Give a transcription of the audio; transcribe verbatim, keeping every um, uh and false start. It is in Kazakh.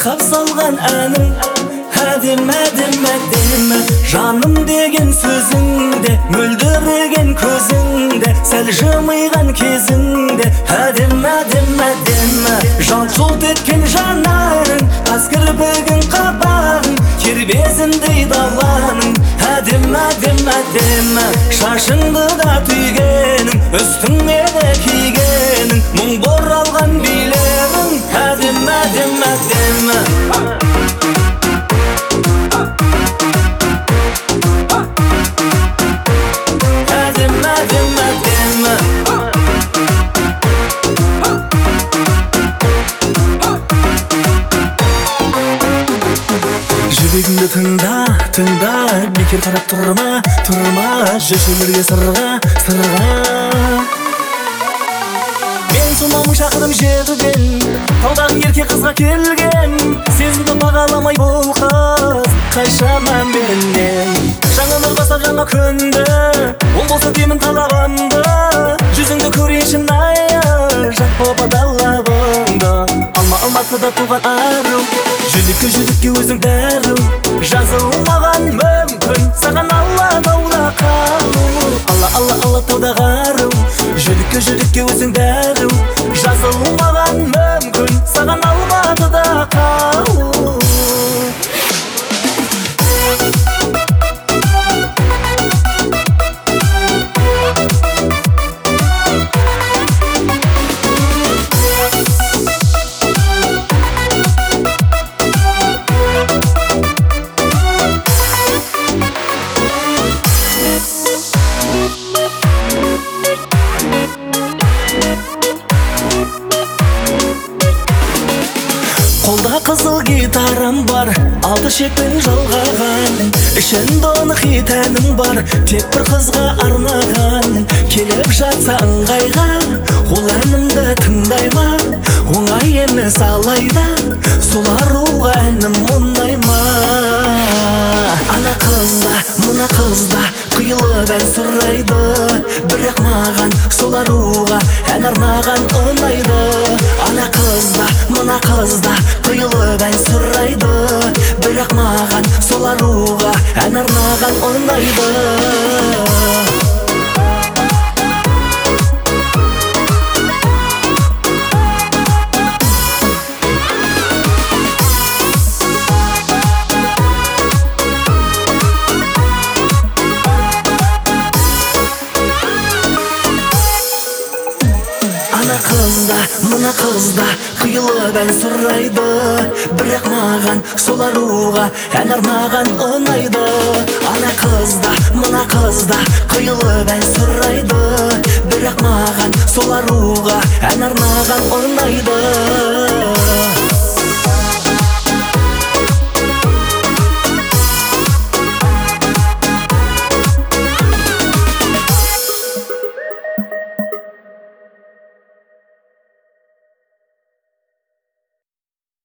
байқап салған әнің әдем, әдем, әдем. Жаным деген сөзіңде, мөлдіреген көзіңде, сәл жымиған кезіңде әдем, әдем, әдем. Жалт-жұлт еткен жанарың, қас кірпігің қабағың, кербезіндей даланың әдем, әдем, әдем. Шашыңды да түйгенің, үстіңе де кигенің, мұң боралған билерің әдем, әдем, әдем. Әдем, әдем, әдем. Жүрегімді тыңда, тыңда, бекер қарап тұрма, тұрма, жүршілерге сырға, сырға. Мен сонамын шақырым жерден, таудағы ерке қызға келген, сезімді бағаламай бұл қыз қайшаман беннен. Жаңа нұр бастап жаңа күнді, ол болса деймін талабымды, жүзіңді көрейінші найы, жат боп адалабыңды. Алма алматыда туған ару, жүрекке жүрекке өзің дәру, жазылмаған мүмкін саған алла тауда қалу. Алла, алла, алла тауда қару, жүрекке жүрекке өзің дәру, жазылмаған мүмкін саған алматыда қалу. Қолда қызыл гитарам бар, алты шекпен жалғаған, ішінде оны хит әнім бар, тек бір қызға арнаған. Келіп жатса ыңғайға, ол әнімді тыңдайма, оңай емес алайда, сол аруға әнім ұнайма. Ана қызда, мына қызда құйылып ән сұрайды, бірақ маған сол аруға ән арнаған ұнайды. Ана қызда, мына қызда құйылып ән сұрайды, бірақ маған сол аруға ән арнаған ұнайды. Ана қызда, мына қызда құйылып ән сұрайды, бірақ маған сол аруға ән арнаған ұнайды. Ана қызда, мына қызда құйылып ән сұрайды, бірақ маған сол аруға ән арнаған ұнайды.